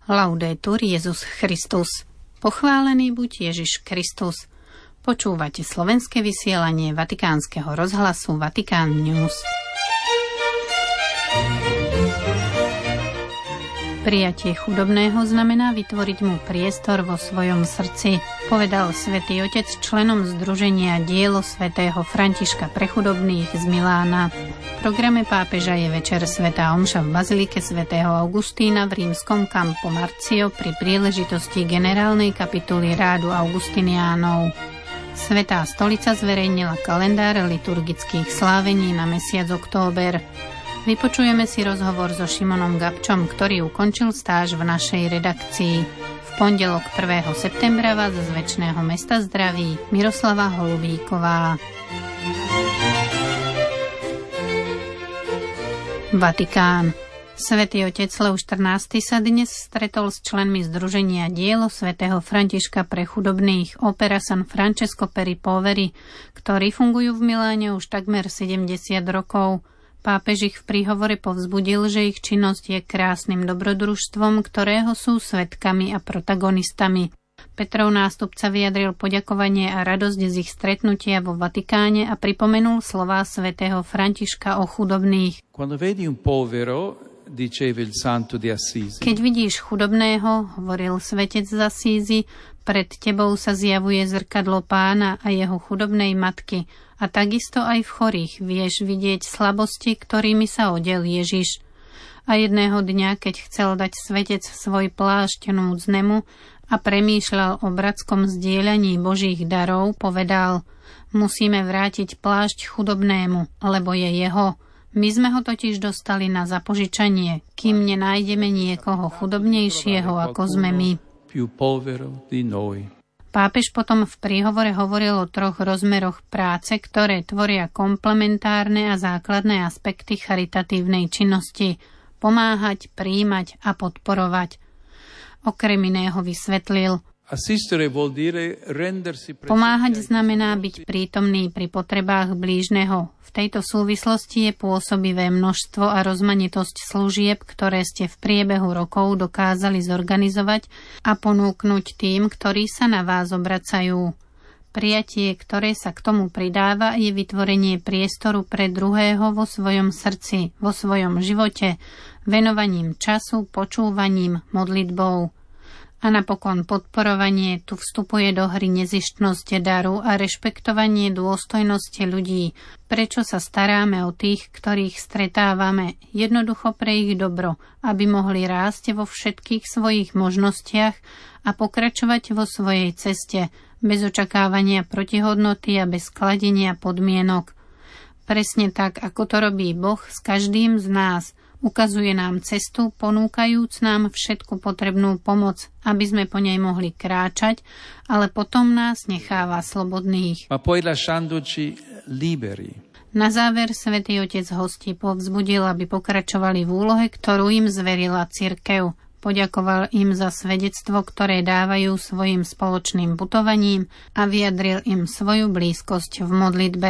Laudetur Jesus Christus. Pochválený buď Ježiš Kristus. Počúvate slovenské vysielanie Vatikánskeho rozhlasu Vatikán News. Prijatie chudobného znamená vytvoriť mu priestor vo svojom srdci, povedal Svätý Otec členom Združenia Dielo svätého Františka pre chudobných z Milána. V programe pápeža je večer svätá omša v bazilike svätého Augustína v rímskom Campo Marzio pri príležitosti generálnej kapituly rádu Augustiniánov. Svätá stolica zverejnila kalendár liturgických slávení na mesiac október. Vypočujeme si rozhovor so Šimonom Gabčom, ktorý ukončil stáž v našej redakcii. V pondelok 1. septembra vás z Večného mesta zdraví Miroslava Holubíková. Vatikán. Svätý otec Lev XIV sa dnes stretol s členmi Združenia Dielo svätého Františka pre chudobných Opera San Francesco per i Poveri, ktorí fungujú v Miláne už takmer 70 rokov. Pápež ich v príhovore povzbudil, že ich činnosť je krásnym dobrodružstvom, ktorého sú svedkami a protagonistami. Petrov nástupca vyjadril poďakovanie a radosť z ich stretnutia vo Vatikáne a pripomenul slová svätého Františka o chudobných. Keď vidíš chudobného, hovoril svätec z Asízy, pred tebou sa zjavuje zrkadlo Pána a jeho chudobnej matky. A takisto aj v chorých vieš vidieť slabosti, ktorými sa odel Ježiš. A jedného dňa, keď chcel dať svetec svoj plášť núdznemu a premýšľal o bratskom zdieľaní Božích darov, povedal: musíme vrátiť plášť chudobnému, lebo je jeho. My sme ho totiž dostali na zapožičanie, kým nenájdeme niekoho chudobnejšieho, ako sme my. Pápež potom v príhovore hovoril o 3 rozmeroch práce, ktoré tvoria komplementárne a základné aspekty charitatívnej činnosti: pomáhať, prijímať a podporovať. Okrem iného vysvetlil: pomáhať znamená byť prítomný pri potrebách blížneho. V tejto súvislosti je pôsobivé množstvo a rozmanitosť služieb, ktoré ste v priebehu rokov dokázali zorganizovať a ponúknuť tým, ktorí sa na vás obracajú. Prijatie, ktoré sa k tomu pridáva, je vytvorenie priestoru pre druhého vo svojom srdci, vo svojom živote, venovaním času, počúvaním, modlitbou. A napokon podporovanie, tu vstupuje do hry nezištnosť daru a rešpektovanie dôstojnosti ľudí. Prečo sa staráme o tých, ktorých stretávame, jednoducho pre ich dobro, aby mohli rásť vo všetkých svojich možnostiach a pokračovať vo svojej ceste, bez očakávania protihodnoty a bez kladenia podmienok. Presne tak, ako to robí Boh s každým z nás. Ukazuje nám cestu, ponúkajúc nám všetku potrebnú pomoc, aby sme po nej mohli kráčať, ale potom nás necháva slobodných. Na záver Svätý Otec hostí povzbudil, aby pokračovali v úlohe, ktorú im zverila cirkev. Poďakoval im za svedectvo, ktoré dávajú svojim spoločným putovaním a vyjadril im svoju blízkosť v modlitbe.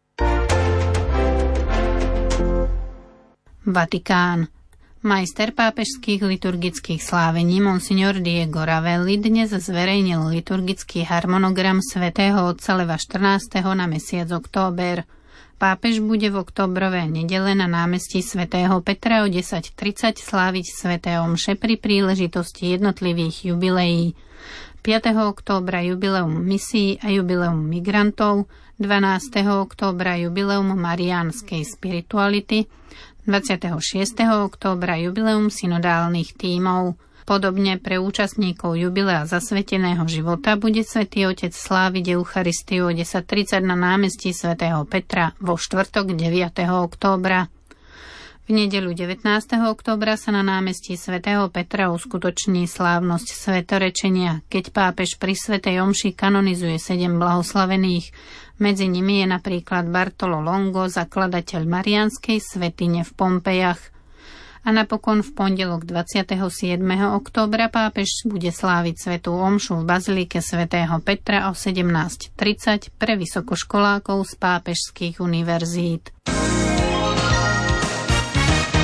Vatikán. Majster pápežských liturgických slávení Monsignor Diego Ravelli dnes zverejnil liturgický harmonogram svätého otca Leva XIV na mesiac október. Pápež bude v októbrové nedele na námestí svätého Petra o 10:30 sláviť sväté omše pri príležitosti jednotlivých jubileí. 5. októbra jubileum misií a jubileum migrantov, 12. októbra jubileum mariánskej spirituality, 26. októbra jubileum synodálnych tímov. Podobne pre účastníkov jubilea zasveteného života bude Svätý Otec sláviť Eucharistiu o 10:30 na námestí svätého Petra vo štvrtok 9. októbra. V nedeľu 19. októbra sa na námestí svätého Petra uskutoční slávnosť svetorečenia, keď pápež pri svätej omši kanonizuje 7 blahoslavených. Medzi nimi je napríklad Bartolo Longo, zakladateľ Mariánskej svätyne v Pompejach. A napokon v pondelok 27. októbra pápež bude sláviť svätú omšu v bazilike svätého Petra o 17:30 pre vysokoškolákov z pápežských univerzít.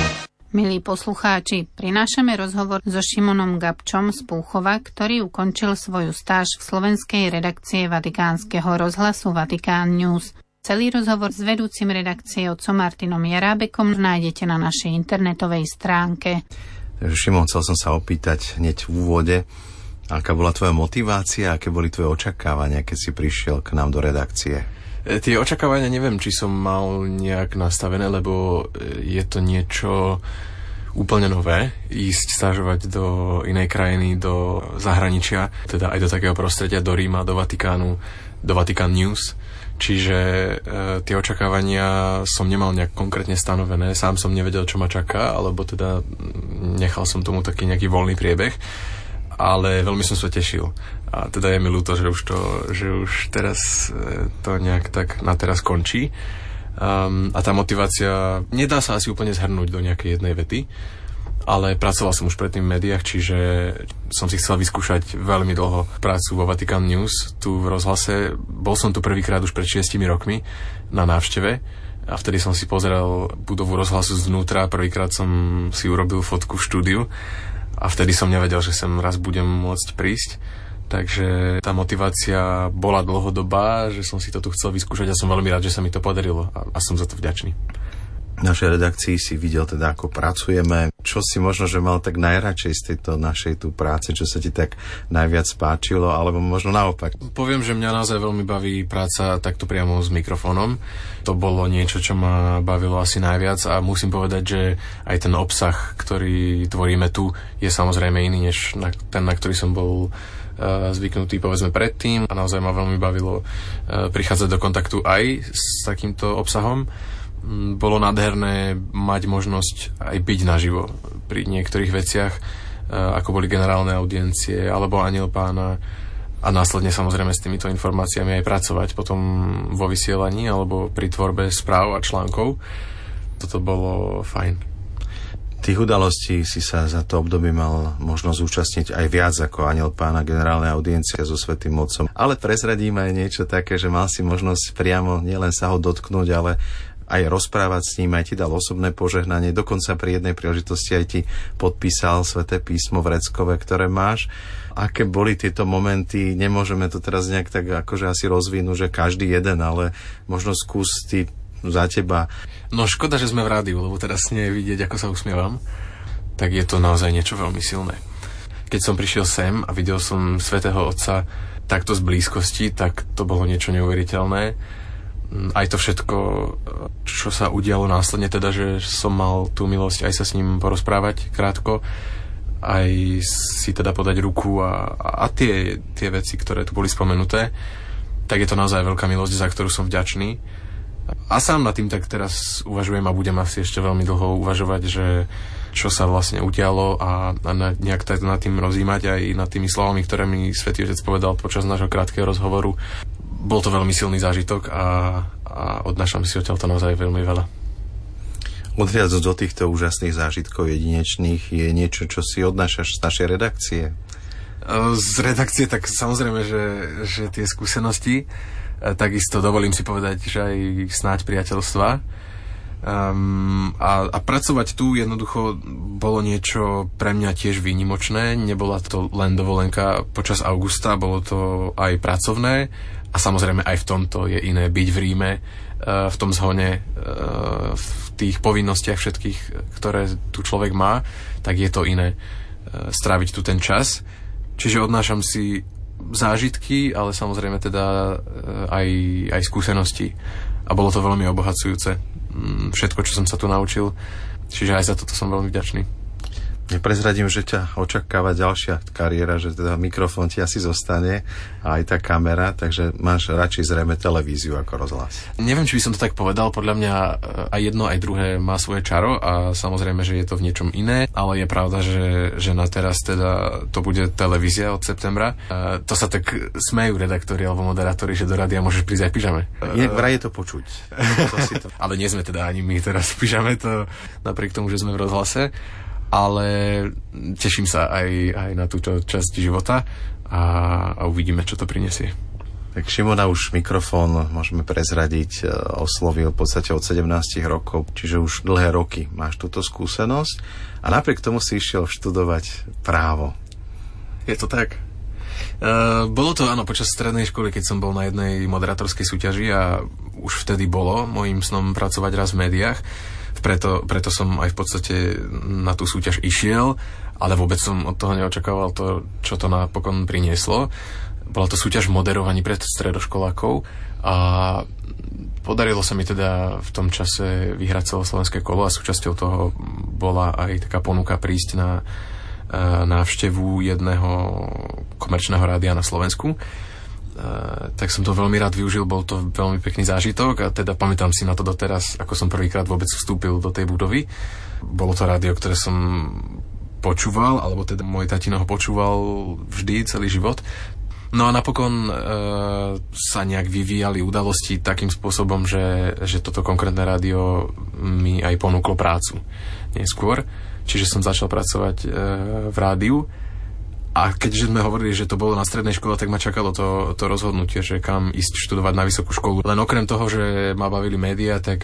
Milí poslucháči, prinášame rozhovor so Šimonom Gabčom z Púchova, ktorý ukončil svoju stáž v slovenskej redakcie Vatikánskeho rozhlasu Vatikán News. Celý rozhovor s vedúcim redakcie otcom Martinom Jerábekom nájdete na našej internetovej stránke. Šimon, chcel som sa opýtať hneď v úvode, aká bola tvoja motivácia, aké boli tvoje očakávania, keď si prišiel k nám do redakcie? Tie očakávania neviem, či som mal nejak nastavené, lebo je to niečo úplne nové, ísť stážovať do inej krajiny, do zahraničia, teda aj do takého prostredia, do Ríma, do Vatikánu, do Vatikán News. Čiže tie očakávania som nemal nejak konkrétne stanovené, sám som nevedel, čo ma čaká, alebo teda nechal som tomu taký nejaký voľný priebeh, ale veľmi som sa tešil. A teda je mi ľúto, že už teraz to nejak tak na teraz končí. A tá motivácia nedá sa asi úplne zhrnúť do nejakej jednej vety, ale pracoval som už predtým v médiách, čiže som si chcel vyskúšať veľmi dlho prácu vo Vatikán News tu v rozhlase. Bol som tu prvýkrát už pred 6 rokmi na návšteve a vtedy som si pozrel budovu rozhlasu zvnútra, prvýkrát som si urobil fotku v štúdiu a vtedy som nevedel, že sem raz budem môcť prísť. Takže tá motivácia bola dlhodobá, že som si to tu chcel vyskúšať a som veľmi rád, že sa mi to podarilo a som za to vďačný. V našej redakcii si videl teda, ako pracujeme. Čo si možno, že mal tak najradšej z tejto našej tu práce, čo sa ti tak najviac páčilo, alebo možno naopak? Poviem, že mňa naozaj veľmi baví práca takto priamo s mikrofónom. To bolo niečo, čo ma bavilo asi najviac a musím povedať, že aj ten obsah, ktorý tvoríme tu, je samozrejme iný, než ten, na ktorý som bol zvyknutý povedzme predtým a naozaj ma veľmi bavilo prichádzať do kontaktu aj s takýmto obsahom. Bolo nádherné mať možnosť aj byť naživo pri niektorých veciach, ako boli generálne audiencie alebo Anjel Pána a následne samozrejme s týmito informáciami aj pracovať potom vo vysielaní alebo pri tvorbe správ a článkov. Toto bolo fajn. Tých udalostí si sa za to obdobie mal možnosť zúčastniť aj viac ako Anjel Pána, generálne audiencie so Svätým Otcom. Ale prezradím aj niečo také, že mal si možnosť priamo nielen sa ho dotknúť, ale aj rozprávať s ním, aj ti dal osobné požehnanie, dokonca pri jednej príležitosti aj ti podpísal Sväté písmo v Reckove, ktoré máš. Aké boli tieto momenty? Nemôžeme to teraz nejak tak akože asi rozvinúť, že každý jeden, ale možno skús ty za teba. No škoda, že sme v rádiu, lebo teraz nie je vidieť, ako sa usmievam. Tak je to naozaj niečo veľmi silné. Keď som prišiel sem a videl som Svätého Otca takto z blízkosti, tak to bolo niečo neuveriteľné. Aj to všetko, čo sa udialo následne, teda, že som mal tú milosť aj sa s ním porozprávať krátko, aj si teda podať ruku a tie veci, ktoré tu boli spomenuté, tak je to naozaj veľká milosť, za ktorú som vďačný. A sám nad tým tak teraz uvažujem a budem asi ešte veľmi dlho uvažovať, že čo sa vlastne udialo a nejak tak nad tým rozímať aj nad tými slovami, ktoré mi Svätý Otec povedal počas nášho krátkeho rozhovoru. Bol to veľmi silný zážitok a odnášam si odtiaľto naozaj veľmi veľa. Odviac do týchto úžasných zážitkov jedinečných je niečo, čo si odnášaš z našej redakcie? Z redakcie tak samozrejme, že tie skúsenosti, takisto dovolím si povedať, že aj snáď priateľstva. A pracovať tu jednoducho bolo niečo pre mňa tiež výnimočné. Nebola to len dovolenka počas augusta, bolo to aj pracovné a samozrejme aj v tomto je iné byť v Ríme, v tom zhone, v tých povinnostiach všetkých, ktoré tu človek má, tak je to iné stráviť tu ten čas. Čiže odnášam si zážitky, ale samozrejme teda aj skúsenosti. A bolo to veľmi obohacujúce. Všetko, čo som sa tu naučil. Čiže aj za toto som veľmi vďačný. Neprezradím, že ťa očakáva ďalšia kariéra, že teda mikrofón ti asi zostane a aj tá kamera, takže máš radšej zrejme televíziu ako rozhlas. Neviem, či by som to tak povedal, podľa mňa aj jedno, aj druhé má svoje čaro a samozrejme, že je to v niečom iné, ale je pravda, že na teraz teda to bude televízia od septembra. To sa tak smejú redaktori alebo moderátori, že do rádia môžeš prísť aj v pyžame. Vraj je to počuť. Ale nie sme teda ani my teraz v pyžame, to napriek tomu, že sme v rozhlase. Ale teším sa aj na túto časť života a uvidíme, čo to prinesie. Tak Šimona už mikrofón, môžeme prezradiť, oslovil v podstate od 17 rokov, čiže už dlhé roky máš túto skúsenosť a napriek tomu si išiel študovať právo. Je to tak. Bolo to, áno, počas strednej školy, keď som bol na jednej moderátorskej súťaži a už vtedy bolo mojím snom pracovať raz v médiách. Preto som aj v podstate na tú súťaž išiel, ale vôbec som od toho neočakával to, čo to napokon prinieslo. Bola to súťaž v moderovaní pred stredoškolákov a podarilo sa mi teda v tom čase vyhrať celoslovenské kolo a súčasťou toho bola aj taká ponuka prísť na návštevu jedného komerčného rádia na Slovensku. Tak som to veľmi rád využil, bol to veľmi pekný zážitok a teda pamätám si na to doteraz, ako som prvýkrát vôbec vstúpil do tej budovy. Bolo to rádio, ktoré som počúval, alebo teda môj tatino ho počúval vždy, celý život. No a napokon sa nejak vyvíjali udalosti takým spôsobom, že toto konkrétne rádio mi aj ponúklo prácu neskôr. Čiže som začal pracovať v rádiu. A keďže sme hovorili, že to bolo na strednej škole, tak ma čakalo to rozhodnutie, že kam ísť študovať na vysokú školu. Len okrem toho, že ma bavili médiá, tak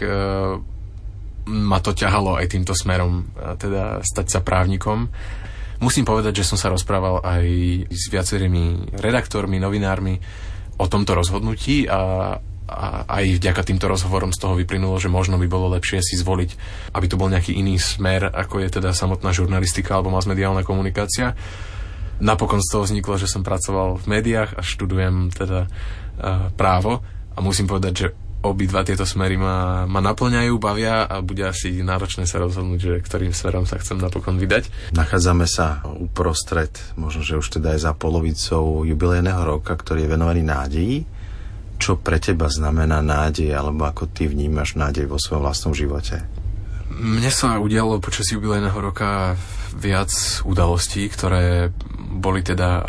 ma to ťahalo aj týmto smerom, teda stať sa právnikom. Musím povedať, že som sa rozprával aj s viacerými redaktormi, novinármi o tomto rozhodnutí a aj vďaka týmto rozhovorom z toho vyplynulo, že možno by bolo lepšie si zvoliť, aby to bol nejaký iný smer, ako je teda samotná žurnalistika alebo masmediálna komunikácia. Napokon z toho vzniklo, že som pracoval v médiách a študujem teda právo a musím povedať, že obidva tieto smery ma naplňajú, bavia a bude asi náročné sa rozhodnúť, že ktorým smerom sa chcem napokon vydať. Nachádzame sa uprostred, možno, že už teda aj za polovicou jubilejného roka, ktorý je venovaný nádeji. Čo pre teba znamená nádej, alebo ako ty vnímaš nádej vo svojom vlastnom živote? Mne sa udialo počas jubilejného roka viac udalostí, ktoré boli teda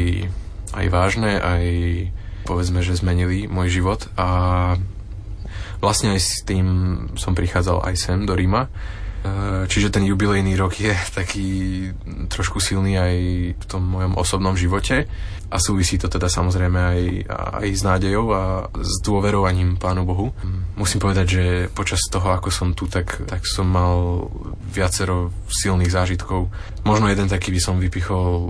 aj vážne, aj povedzme, že zmenili môj život a vlastne aj s tým som prichádzal aj sem do Ríma. Čiže ten jubilejný rok je taký trošku silný aj v tom mojom osobnom živote a súvisí to teda samozrejme aj s nádejou a s dôverovaním Pánu Bohu. Musím povedať, že počas toho, ako som tu, tak som mal viacero silných zážitkov. Možno jeden taký by som vypichol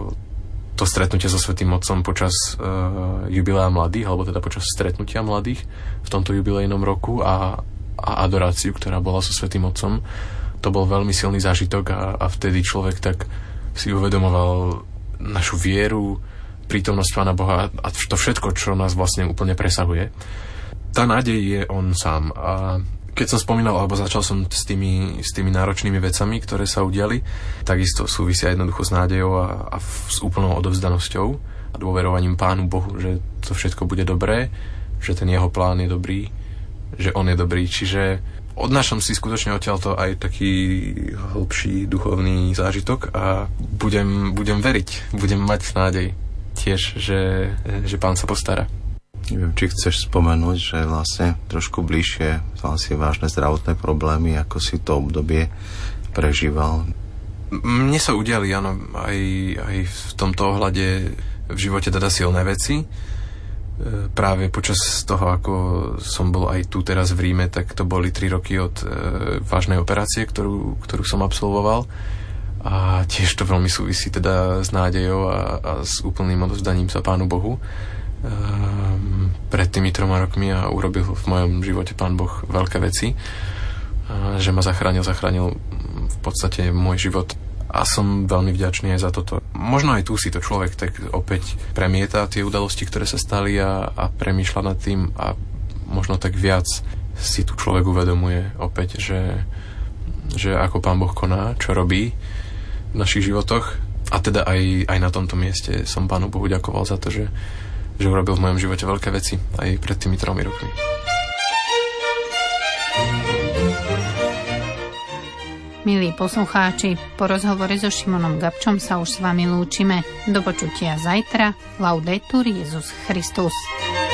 to stretnutie so Svätým Otcom počas jubilea mladých, alebo teda počas stretnutia mladých v tomto jubilejnom roku a adoráciu, ktorá bola so Svätým Otcom. To bol veľmi silný zážitok a vtedy človek tak si uvedomoval našu vieru, prítomnosť Pána Boha a to všetko, čo nás vlastne úplne presahuje. Tá nádej je on sám. A keď som spomínal, alebo začal som s tými náročnými vecami, ktoré sa udiali, takisto súvisia jednoducho s nádejou a s úplnou odovzdanosťou a dôverovaním Pánu Bohu, že to všetko bude dobré, že ten jeho plán je dobrý, že on je dobrý. Čiže odnášam si skutočne odtiaľto aj taký hlbší duchovný zážitok a budem veriť, budem mať nádej tiež, že Pán sa postará. Neviem, či chceš spomenúť, že vlastne trošku bližšie vlastne vážne zdravotné problémy, ako si to obdobie prežíval. Mne sa udiali, áno, aj v tomto ohľade v živote teda silné veci. Práve počas toho, ako som bol aj tu teraz v Ríme, tak to boli 3 roky od vážnej operácie, ktorú som absolvoval. A tiež to veľmi súvisí teda s nádejou a s úplným odovzdaním sa Pánu Bohu. Pred tými 3 rokmi a urobil v mojom živote Pán Boh veľké veci, že ma zachránil v podstate môj život a som veľmi vďačný aj za toto. Možno aj tu si to človek tak opäť premieta tie udalosti, ktoré sa stali a premýšľa nad tým a možno tak viac si tu človek uvedomuje opäť, že ako Pán Boh koná, čo robí v našich životoch a teda aj na tomto mieste som Pánu Bohu ďakoval za to, že urobil v mojom živote veľké veci aj pred tými 3 rokmi. Milí poslucháči, po rozhovore so Šimonom Gabčom sa už s vami lúčime. Do počutia zajtra. Laudetur Jesus Christus.